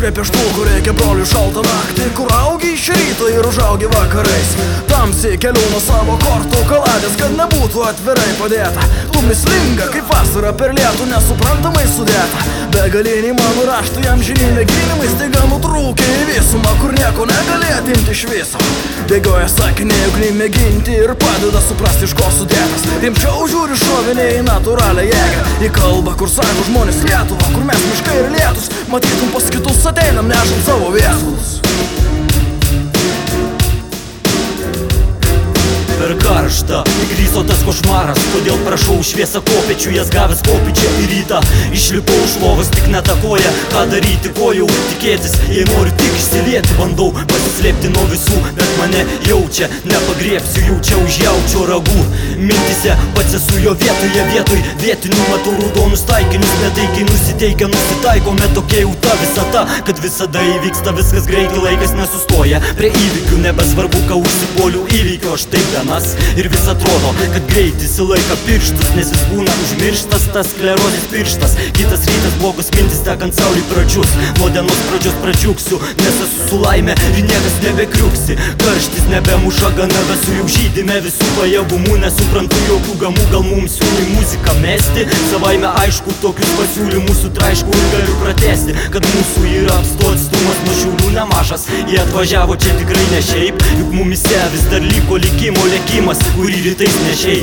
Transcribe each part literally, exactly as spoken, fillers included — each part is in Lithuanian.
prie pieštukų reikia brolių šaltą naktį, kur augi iš ryto ir užaugi vakarais. Tamsiai kelių nuo savo kortų kaladės, kad nebūtų atvirai padėta. Tu mislinga kaip vasara per lietų, nesuprantamai sudėta. Begaliniai mano raštų jam žiniai mėginimai staiga nutrūkė į visumą, kur nieko negali atimti iš viso. Bėgioja sakiniai ugniai mėginti ir padeda suprasti, iš ko sudėtas. Rimčiau žiūri šoviniai į natūralią jėgą, į kalbą, kur sako žmonės Lietuvą, kur mes miškai ir lietus. Matytum pas kitus ateinam nešam savo viesus. Per karštą įgryso tas košmaras, todėl prašau šviesą kopėčių, jas gavęs kopėčią į rytą. Išlipau iš lovos, tik netakoja, ką daryti, ko jau tikėtis. Jei noriu tik išsilieti, bandau pasislėpti nuo visų, bet mane jaučia, nepagriepsiu, jaučia užjaučio ragų. Mintise pats esu jo vietoje, vietoj vietinių matau raudonus taikinius, netaikiai nusiteikia, nusitaikome tokia jau ta visata, kad visada įvyksta viskas greitai, laikas nesustoja. Prie įvykių nebesvarbu, ką užsipuoliau įvykio, aš taip ten ir vis atrodo, kad greitis į laiką pirštus, nes vis būna užmirštas tas sklerozės pirštas. Kitas rytas blogos mintis tekant saulį pradžius, nuo dienos pradžios pradžiuksiu, nes esu su laime ir niekas nebekriuksi. Karštis nebemuša, gana visų jau žydime visų pajėgumų, nesuprantu jokių gamų, gal mums siūlai muziką mesti. Savaime aišku, tokius pasiūlymus sutraišku ir galiu pratesti, kad mūsų yra apstu atstumas nuo Šiaulių nemažas. Jie atvažiavo čia tikrai ne šiaip, juk mumise vis dar liko likimo lėkimas, kurį rytais nešiai.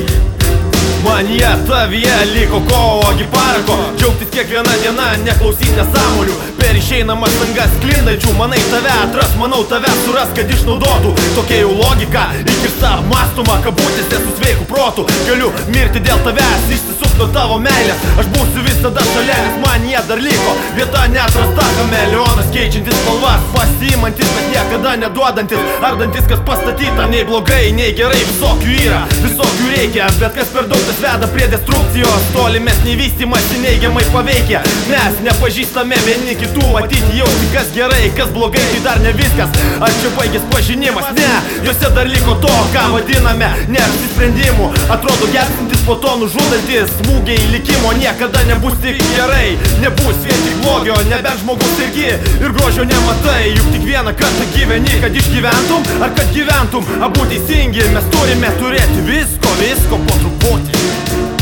Man jie tavyje liko kovogi parako, džiaugtis kiekviena diena, neklausys nesąmonių. Per išeinamas langas sklindančių, manai tave atras, manau tave suras, kad išnaudotų. Tokia jau logika, įkirsta apmąstoma, kabutėse su sveiku protu. Galiu mirti dėl tavęs, išsisuk nuo tavo meilės, aš būsiu visada šalia, nes man jie dar liko. Vieta neatrasta, kameleonas keičiantis spalvas, pasiimantis, bet niekada neduodantis, ardantis, kas pastatyta, nei blogai, nei gerai. Visokių yra, visokių reikia, bet kas per daug tas veda prie destrukcijos. Tolimesnį vystymąsi neigiamai paveikia, nes nepažįstame vieni kitų. Matyti jausti, kas gerai, kas blogai, tai dar ne viskas. Ar čia baigės pažinimas? Ne, juose dar liko to, ką vadiname neapsisprendimu. Atrodo gelbstintis, po to nužudantis. Smūgiai likimo niekada nebus tik gerai, nebus vien tik blogio, nebent žmogus irgi ir grožio nematai. Juk tik vieną kartą gyveni, kad išgyventum, ar kad gyventum abu teisingi. Mes turime turėti visko, visko po truputį.